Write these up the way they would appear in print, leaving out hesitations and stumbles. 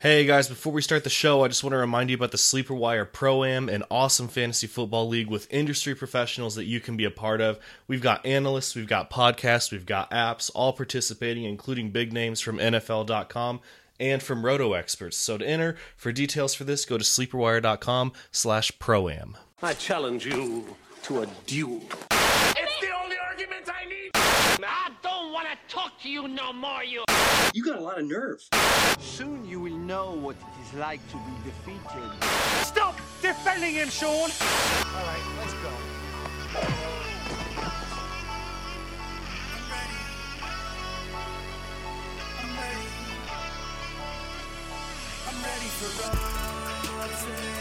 Hey guys, before we start the show, I just want to remind you about the Sleeper Wire Pro-Am, an awesome fantasy football league with industry professionals that you can be a part of. We've got analysts, we've got podcasts, we've got apps, all participating, including big names from NFL.com and from Roto Experts. So to enter, for details for this, go to sleeperwire.com/proam. I challenge you to a duel. It's the only argument I need! I don't want to talk to you no more, you... You got a lot of nerve. Soon you will know what it is like to be defeated. Stop defending him, Sean! All right, let's go. I'm ready for all.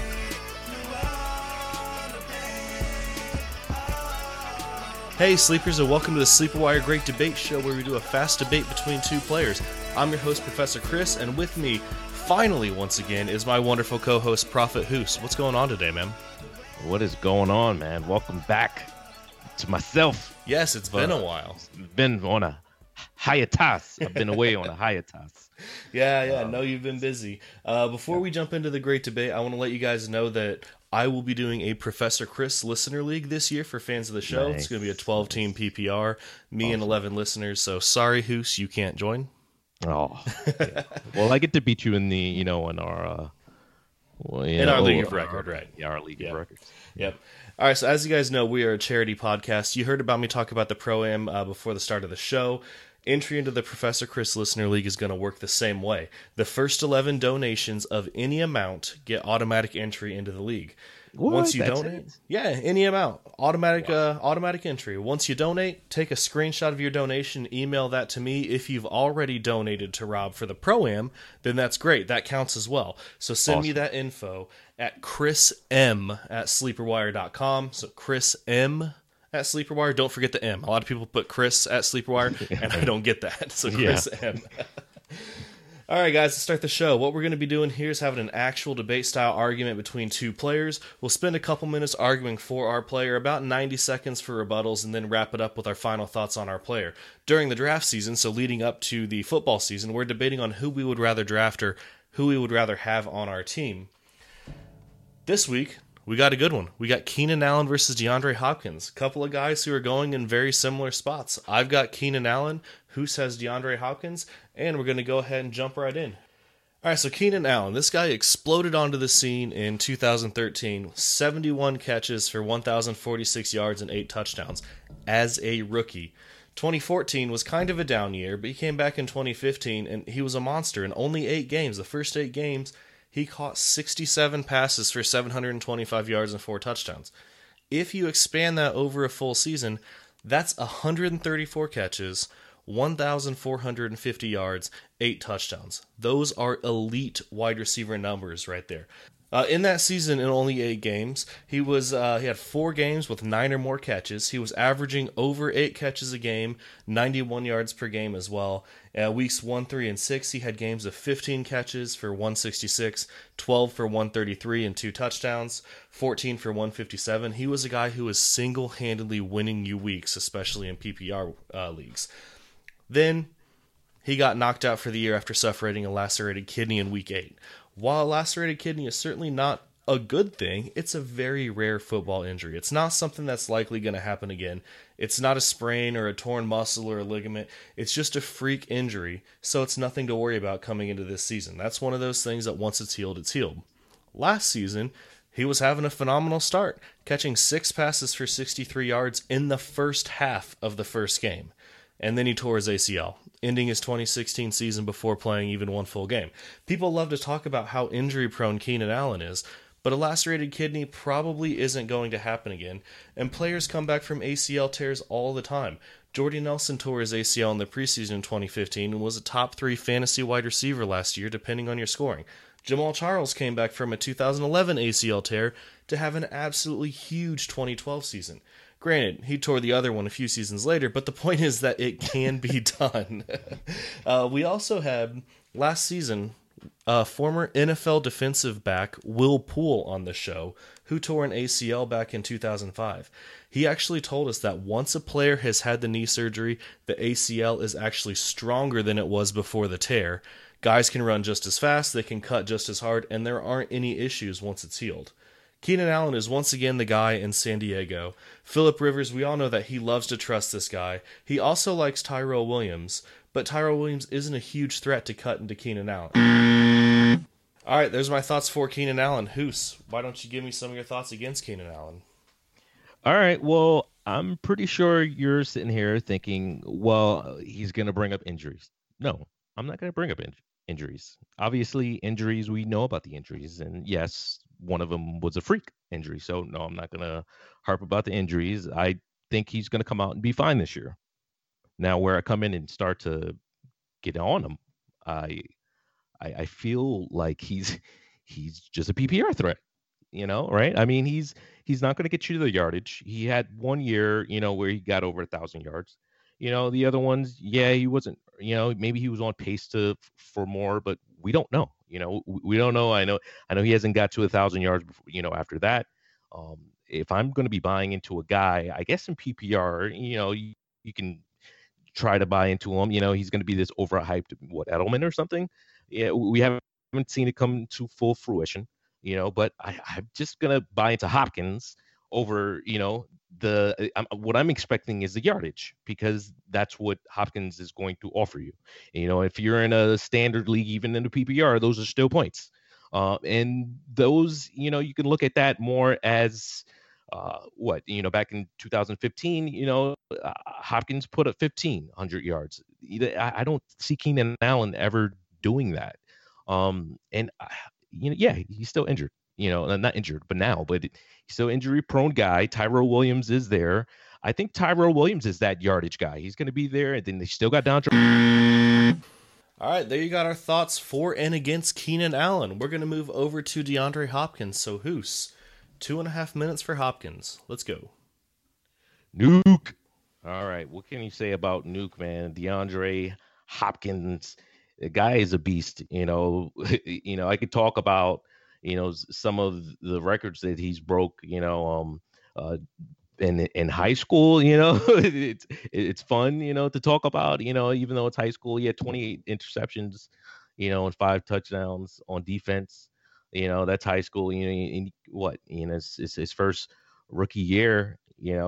Hey Sleepers, and welcome to the Sleeper Wire Great Debate Show, where we do a fast debate between two players. I'm your host, Professor Chris, and with me, finally once again, is my wonderful co-host, Prophet Hoos. What's going on today, man? What is going on, man? Welcome back to myself. Yes, it's been a while. Been on a hiatus. I've been away on a hiatus. Yeah, I know you've been busy. Before we jump into the great debate, I want to let you guys know that I will be doing a Professor Chris Listener League this year for fans of the show. Nice. It's going to be a 12-team PPR, me and 11 listeners, so sorry, Hoos, you can't join. Oh, yeah. Well, I get to beat you in the, in our... in our League of Record, right. Yeah, our League of Records. Yep. All right, so as you guys know, we are a charity podcast. You heard about me talk about the Pro-Am before the start of the show. Entry into the Professor Chris Listener League is going to work the same way. The first 11 donations of any amount get automatic entry into the league. What? Once you That's donate, it? yeah, any amount, automatic entry. Once you donate, take a screenshot of your donation, email that to me. If you've already donated to Rob for the Pro-Am, then that's great. That counts as well. So send me that info at chrism@sleeperwire.com. So Chris M at Sleeperwire. Don't forget the M. A lot of people put Chris at Sleeperwire, and I don't get that. So Chris M. All right, guys, let's start the show. What we're going to be doing here is having an actual debate-style argument between two players. We'll spend a couple minutes arguing for our player, about 90 seconds for rebuttals, and then wrap it up with our final thoughts on our player. During the draft season, so leading up to the football season, we're debating on who we would rather draft or who we would rather have on our team. This week, we got a good one. We got Keenan Allen versus DeAndre Hopkins. A couple of guys who are going in very similar spots. I've got Keenan Allen. Hoos has DeAndre Hopkins. And we're going to go ahead and jump right in. All right, so Keenan Allen. This guy exploded onto the scene in 2013. 71 catches for 1,046 yards and 8 touchdowns as a rookie. 2014 was kind of a down year, but he came back in 2015, and he was a monster. In only 8 games, the first 8 games, he caught 67 passes for 725 yards and 4 touchdowns. If you expand that over a full season, that's 134 catches, 1,450 yards, 8 touchdowns. Those are elite wide receiver numbers right there. In that season, in only 8 games, he had 4 games with 9 or more catches. He was averaging over 8 catches a game, 91 yards per game as well. Weeks 1, 3, and 6, he had games of 15 catches for 166, 12 for 133 and 2 touchdowns, 14 for 157. He was a guy who was single-handedly winning you weeks, especially in PPR leagues. Then he got knocked out for the year after suffering a lacerated kidney in Week 8. While a lacerated kidney is certainly not a good thing, it's a very rare football injury. It's not something that's likely going to happen again. It's not a sprain or a torn muscle or a ligament. It's just a freak injury, so it's nothing to worry about coming into this season. That's one of those things that once it's healed, it's healed. Last season, he was having a phenomenal start, catching 6 passes for 63 yards in the first half of the first game. And then he tore his ACL, ending his 2016 season before playing even one full game. People love to talk about how injury-prone Keenan Allen is, but a lacerated kidney probably isn't going to happen again, and players come back from ACL tears all the time. Jordy Nelson tore his ACL in the preseason in 2015 and was a top 3 fantasy wide receiver last year, depending on your scoring. Jamal Charles came back from a 2011 ACL tear to have an absolutely huge 2012 season. Granted, he tore the other one a few seasons later, but the point is that it can be done. We also had, last season, former NFL defensive back Will Poole on the show, who tore an ACL back in 2005. He actually told us that once a player has had the knee surgery, the ACL is actually stronger than it was before the tear. Guys can run just as fast, they can cut just as hard, and there aren't any issues once it's healed. Keenan Allen is once again the guy in San Diego. Phillip Rivers, we all know that he loves to trust this guy. He also likes Tyrell Williams, but Tyrell Williams isn't a huge threat to cut into Keenan Allen. All right, there's my thoughts for Keenan Allen. Hoos, why don't you give me some of your thoughts against Keenan Allen? All right, well, I'm pretty sure you're sitting here thinking, well, he's going to bring up injuries. No, I'm not going to bring up injuries. Obviously, injuries, we know about the injuries. And yes, one of them was a freak injury. So, no, I'm not going to harp about the injuries. I think he's going to come out and be fine this year. Now, where I come in and start to get on him, I feel like he's just a PPR threat, right? I mean, he's not going to get you the yardage. He had 1 year, where he got over 1,000 yards. The other ones, yeah, he wasn't, maybe he was on pace for more, but we don't know. We don't know. I know he hasn't got to 1,000 yards before, after that. If I'm going to be buying into a guy, I guess in PPR, you can try to buy into him. He's going to be this overhyped, Edelman or something. Yeah, we haven't seen it come to full fruition, but I'm just going to buy into Hopkins over, what I'm expecting is the yardage, because that's what Hopkins is going to offer you. If you're in a standard league, even in the PPR, those are still points. And those, you can look at that more as back in 2015, Hopkins put up 1,500 yards. I don't see Keenan Allen ever doing that. He's still injured, not injured, but he's still injury prone guy. Tyrell Williams is there. I think Tyrell Williams is that yardage guy. He's going to be there. And then they still got down to. All right, there you got our thoughts for and against Keenan Allen. We're going to move over to DeAndre Hopkins. So, Hoos, 2.5 minutes for Hopkins. Let's go. Nuke. All right, what can you say about Nuke, man? DeAndre Hopkins, the guy is a beast. I could talk about, some of the records that he's broke, in high school, it's fun, to talk about, even though it's high school. He had 28 interceptions, and 5 touchdowns on defense. That's high school. It's his first rookie year.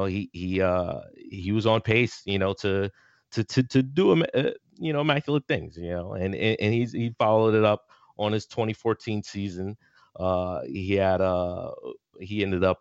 He was on pace, to do immaculate things. And he followed it up on his 2014 season. He ended up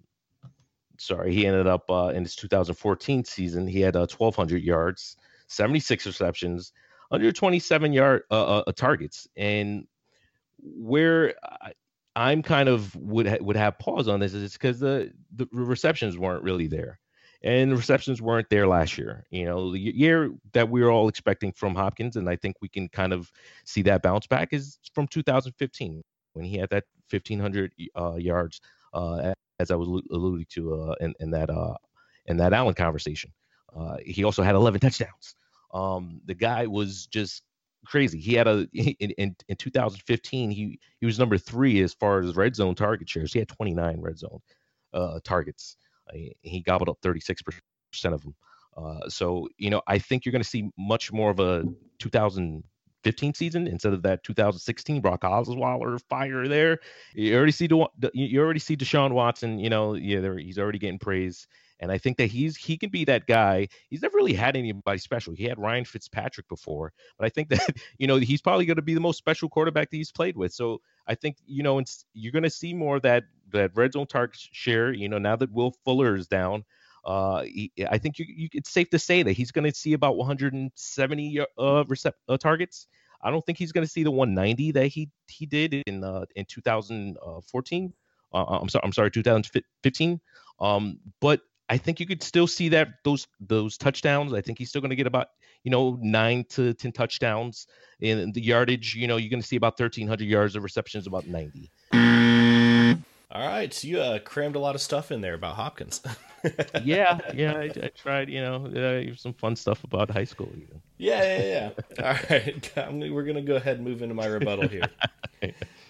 in his 2014 season. He had 1,200 yards, 76 receptions, 127 targets, and where I'm kind of would have pause on this is because the receptions weren't really there, and the receptions weren't there last year. The year that we were all expecting from Hopkins, and I think we can kind of see that bounce back, is from 2015 when he had that 1,500 yards, as I was alluding to in that Allen conversation. He also had 11 touchdowns. The guy was just crazy. He had in 2015, he was number 3 as far as red zone target shares. He had 29 red zone targets. He gobbled up 36% of them. So I think you're going to see much more of a 2015 season instead of that 2016 Brock Osweiler fire there. You already see Deshaun Watson. He's already getting praise. And I think that he can be that guy. He's never really had anybody special. He had Ryan Fitzpatrick before, but I think that, he's probably going to be the most special quarterback that he's played with. So I think, you're going to see more of that red zone target share, now that Will Fuller is down. I think it's safe to say that he's going to see about 170 targets. I don't think he's going to see the 190 that he did in 2014. I'm sorry, 2015. But I think you could still see that those touchdowns. I think he's still going to get about 9 to 10 touchdowns. In the yardage, you're going to see about 1,300 yards of receptions, about 90. All right, so you crammed a lot of stuff in there about Hopkins. yeah, I tried. Some fun stuff about high school. Even. Yeah. All right, we're gonna go ahead and move into my rebuttal here.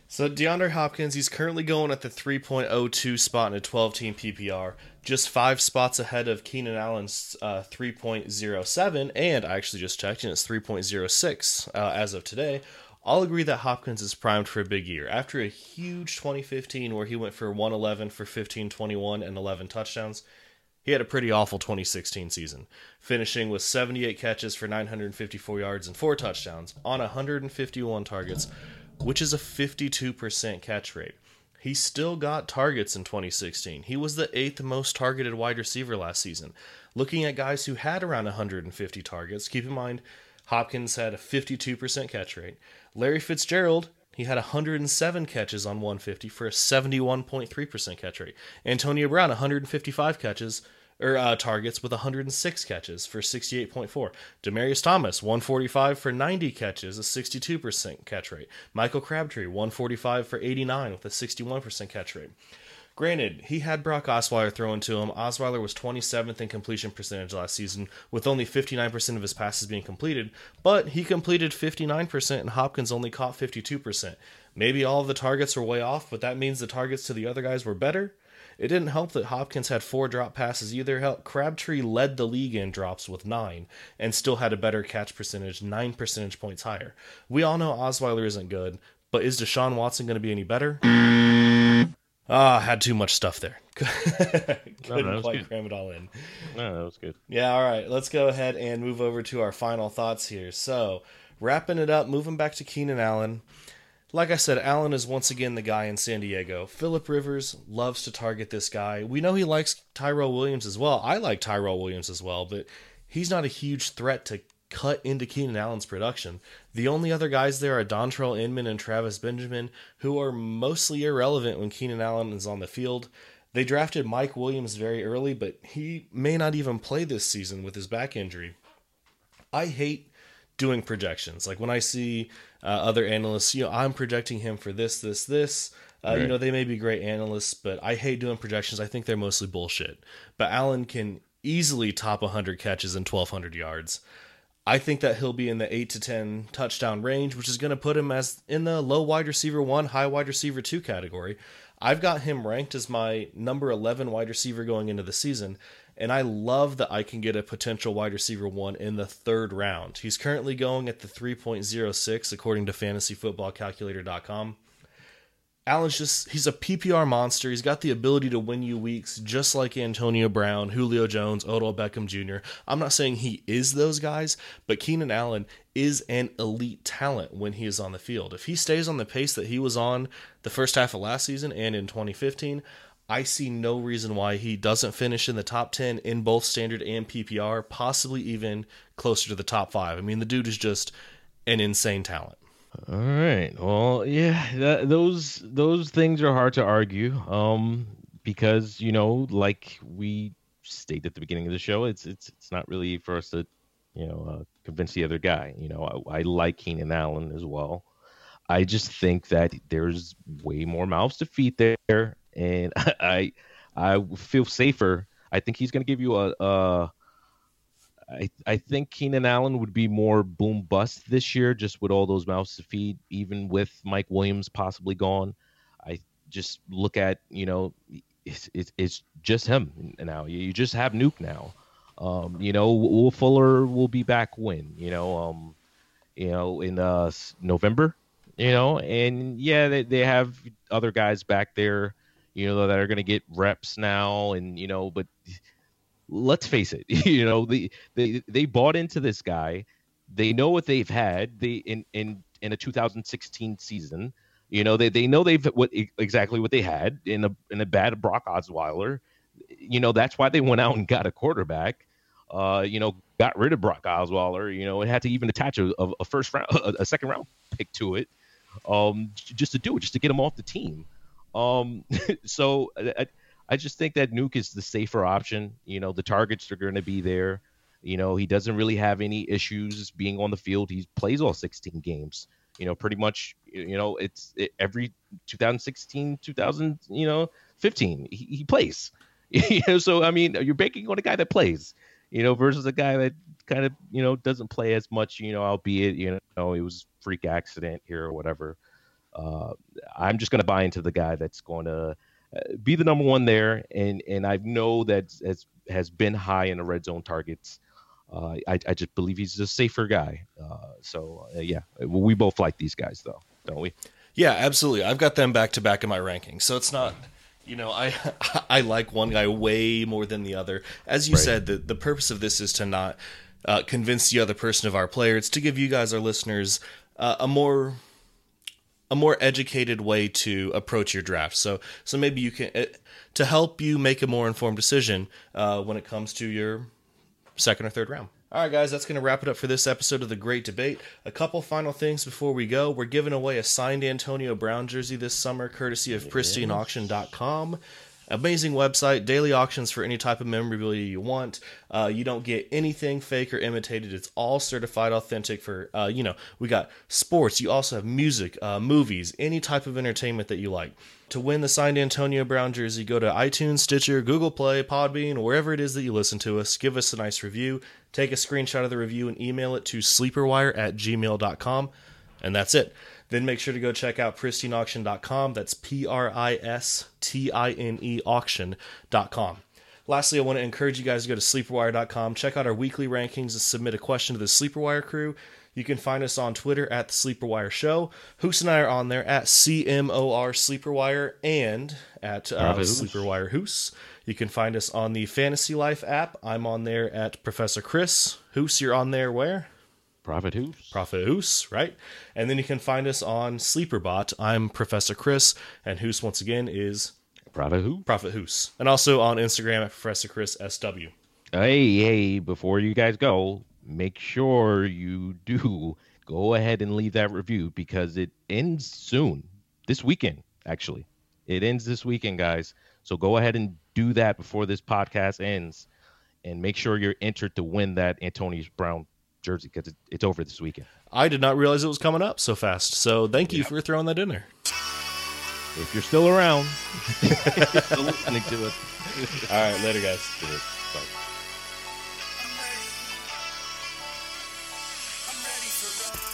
So DeAndre Hopkins, he's currently going at the 3.02 spot in a 12-team PPR, just 5 spots ahead of Keenan Allen's 3.07, and I actually just checked, and it's 3.06 as of today. I'll agree that Hopkins is primed for a big year. After a huge 2015 where he went for 111 for 15, 21, and 11 touchdowns, he had a pretty awful 2016 season, finishing with 78 catches for 954 yards and 4 touchdowns on 151 targets, which is a 52% catch rate. He still got targets in 2016. He was the 8th most targeted wide receiver last season. Looking at guys who had around 150 targets, keep in mind, Hopkins had a 52% catch rate. Larry Fitzgerald, he had 107 catches on 150 for a 71.3% catch rate. Antonio Brown, 155 targets with 106 catches for 68.4. Demaryius Thomas, 145 for 90 catches, a 62% catch rate. Michael Crabtree, 145 for 89 with a 61% catch rate. Granted, he had Brock Osweiler thrown to him. Osweiler was 27th in completion percentage last season, with only 59% of his passes being completed, but he completed 59% and Hopkins only caught 52%. Maybe all of the targets were way off, but that means the targets to the other guys were better. It didn't help that Hopkins had 4 drop passes either. Crabtree led the league in drops with 9 and still had a better catch percentage, 9 percentage points higher. We all know Osweiler isn't good, but is Deshaun Watson going to be any better? Had too much stuff there. Couldn't quite cram it all in. No, that was good. Yeah, all right. Let's go ahead and move over to our final thoughts here. So, wrapping it up, moving back to Keenan Allen. Like I said, Allen is once again the guy in San Diego. Phillip Rivers loves to target this guy. We know he likes Tyrell Williams as well. I like Tyrell Williams as well, but he's not a huge threat to cut into Keenan Allen's production. The only other guys there are Dontrell Inman and Travis Benjamin, who are mostly irrelevant when Keenan Allen is on the field. They drafted Mike Williams very early, but he may not even play this season with his back injury. I hate doing projections. Like when I see other analysts, I'm projecting him for this. Right. They may be great analysts, but I hate doing projections. I think they're mostly bullshit. But Allen can easily top 100 catches and 1,200 yards. I think that he'll be in the 8 to 10 touchdown range, which is going to put him as in the low wide receiver 1, high wide receiver 2 category. I've got him ranked as my number 11 wide receiver going into the season, and I love that I can get a potential wide receiver 1 in the 3rd round. He's currently going at the 3.06 according to fantasyfootballcalculator.com. Allen's he's a PPR monster. He's got the ability to win you weeks just like Antonio Brown, Julio Jones, Odell Beckham Jr. I'm not saying he is those guys, but Keenan Allen is an elite talent when he is on the field. If he stays on the pace that he was on the first half of last season and in 2015, I see no reason why he doesn't finish in the top 10 in both standard and PPR, possibly even closer to the top 5. I mean, the dude is just an insane talent. All right. Well, yeah, those things are hard to argue. Because like we stated at the beginning of the show, it's not really for us to convince the other guy. I like Keenan Allen as well. I just think that there's way more mouths to feed there, and I feel safer. I think he's going to give you I think Keenan Allen would be more boom bust this year, just with all those mouths to feed, even with Mike Williams possibly gone. I just look at, it's just him now. You just have Nuke now. Will Fuller will be back when, in November, and yeah, they have other guys back there, that are going to get reps now, and, but let's face it, they bought into this guy. They know what they've had. In a 2016 season, they know exactly what they had in a bad Brock Osweiler. That's why they went out and got a quarterback. Got rid of Brock Osweiler. It had to even attach a second round pick to it, just to get him off the team. So I just think that Nuke is the safer option. The targets are going to be there. He doesn't really have any issues being on the field. He plays all 16 games. Pretty much, it's every 2016, 2015, he plays. So, I mean, you're banking on a guy that plays, versus a guy that kind of, doesn't play as much, albeit, it was freak accident here or whatever. I'm just going to buy into the guy that's going to be the number one there. And I know that has been high in the red zone targets. I just believe he's a safer guy. Yeah, we both like these guys, though, don't we? Yeah, absolutely. I've got them back to back in my rankings. So it's not, I like one guy way more than the other. As you said, the purpose of this is to not convince the other person of our player. It's to give you guys, our listeners, a more educated way to approach your draft. So maybe you can, to help you make a more informed decision when it comes to your second or third round. All right, guys, that's going to wrap it up for this episode of The Great Debate. A couple final things before we go. We're giving away a signed Antonio Brown jersey this summer, courtesy of PristineAuction.com. Amazing website, daily auctions for any type of memorabilia you want. You don't get anything fake or imitated. It's all certified authentic for, we got sports. You also have music, movies, any type of entertainment that you like. To win the signed Antonio Brown jersey, go to iTunes, Stitcher, Google Play, Podbean, wherever it is that you listen to us. Give us a nice review. Take a screenshot of the review and email it to sleeperwire@gmail.com. And that's it. Then make sure to go check out PristineAuction.com. That's PRISTINE auction.com. Lastly, I want to encourage you guys to go to SleeperWire.com. Check out our weekly rankings and submit a question to the SleeperWire crew. You can find us on Twitter at The Sleeperwire Show. Hoos and I are on there at CMOR Sleeperwire and at Sleeperwire Hoos. You can find us on the Fantasy Life app. I'm on there at Professor Chris. Hoos, you're on there where? Prophet Hoos, right? And then you can find us on Sleeperbot. I'm Professor Chris, and Hoos once again is Prophet Hoos. And also on Instagram at Professor Chris SW. Hey, before you guys go, make sure you do go ahead and leave that review because it ends soon. This weekend, actually. It ends this weekend, guys. So go ahead and do that before this podcast ends and make sure you're entered to win that Antonio Brown jersey because it's over this weekend. I did not realize it was coming up so fast. So thank you for throwing that in there. If you're still around, still listening to it. All right, later, guys. Bye. I'm ready for